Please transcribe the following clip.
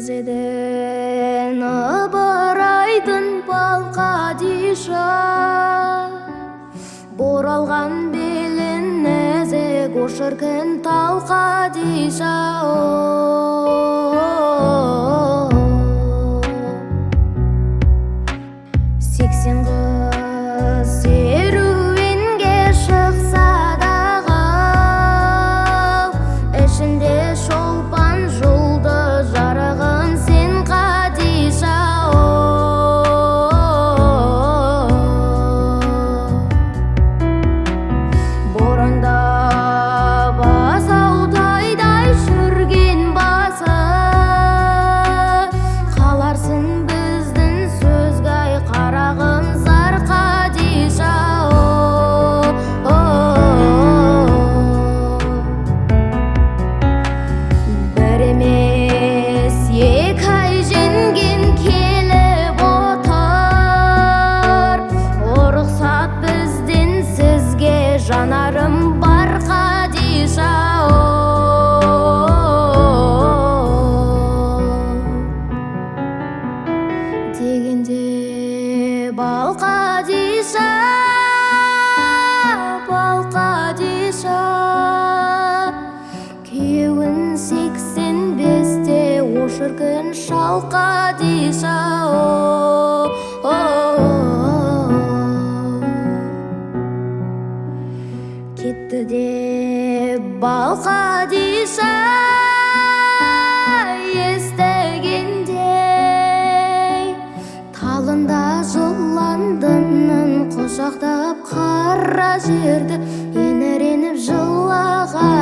кыз еден ыбырайдын балкадиша, боралган белин незек ошыркын талкадиша. Сексен кыз серуенге шыкса дагы, эшинде шолпан жулдыз жарыгын сен Кадиша. Боронда басаутайдай жүрген басы, каларсың биздин сөзгө ай карагым зар Кадиша. Бир эмес эки ай женген келип отур, уруксат биздин сизге жанарым бар Кадиша. Дегенде балкадиша, балкадиша, күйеуін 85-те ошыркын шал Кадиша. Кетті деп балкадиша естегендей, талында жыландынын кошактап кара жерди еміреніп жылаған